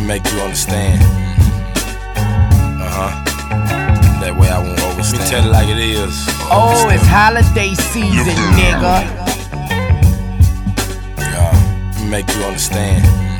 make you understand. That way I won't overstand. Me tell it like it is. Oh, it's holiday season, nigga. Yeah, make you understand.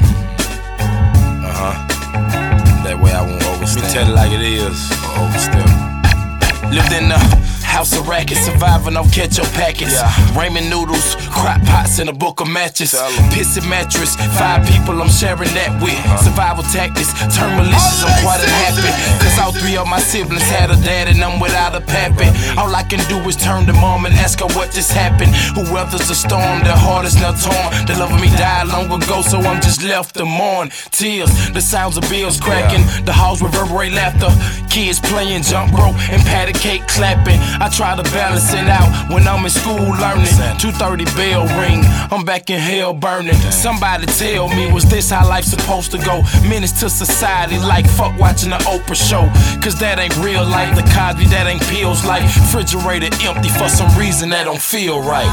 That way I won't overstand. Me tell it like it is. Overstep. Lived in the house of rackets, surviving off ketchup packets. Ramen noodles, crock pots, and a book of matches. Pissy mattress, 5 people I'm sharing that with. Survival tactics, turn malicious, I'm quite unhappy. Cause all 3 of my siblings had a dad and I'm without a pappy. All I can do is turn to mom and ask her what just happened. Who weathers the storm, their heart is now torn. The love of me died long ago, so I'm just left to mourn. Tears, the sounds of bills cracking. The halls reverberate laughter. Kids playing jump rope and patty cake clapping. I try to balance it out when I'm in school learning. 2:30 bell ring, I'm back in hell burning. Somebody tell me, was this how life's supposed to go? Menace to society like fuck watching the Oprah show. Cause that ain't real life, the Cosby, that ain't pills like. Refrigerator empty for some reason that don't feel right.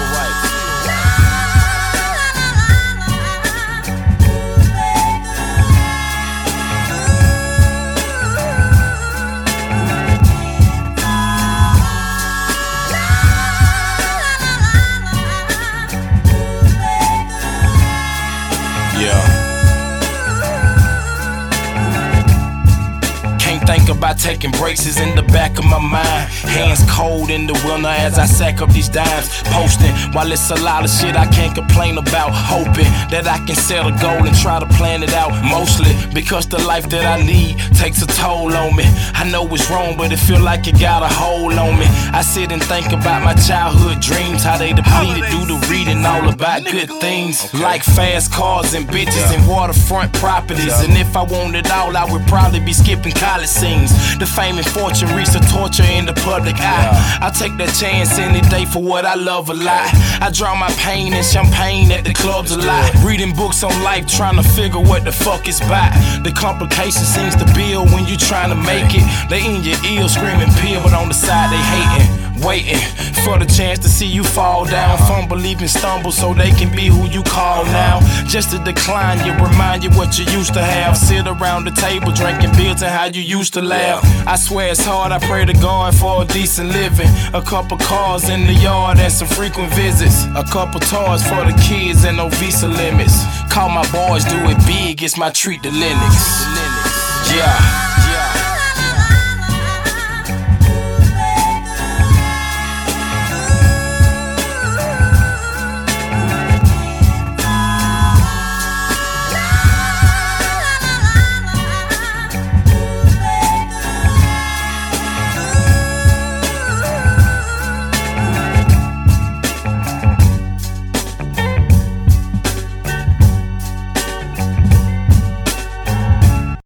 Think about taking breaks is in the back of my mind. Hands cold in the winter as I sack up these dimes. Posting while it's a lot of shit I can't complain about. Hoping that I can set a goal and try to plan it out. Mostly because the life that I lead takes a toll on me. I know it's wrong, but it feel like it got a hold on me. I sit and think about my childhood dreams, how they depleted, do the reading all about good things. Like fast cars and bitches and waterfront properties. And if I wanted all, I would probably be skipping college scenes. The fame and fortune reach the torture in the public eye. I take that chance any day for what I love a lot. I draw my pain and champagne at the clubs a lot. Reading books on life, trying to figure what the fuck it's about. The complication seems to build when you trying to make it. They in your ear screaming pill, but on the side they hating. Waiting for the chance to see you fall down. Fumble, even stumble so they can be who you call now. Just to decline you, remind you what you used to have. Sit around the table drinking beers and how you used to laugh. I swear it's hard, I pray to God for a decent living. A couple cars in the yard and some frequent visits. A couple toys for the kids and no visa limits. Call my boys, do it big, it's my treat to Linux. Yeah.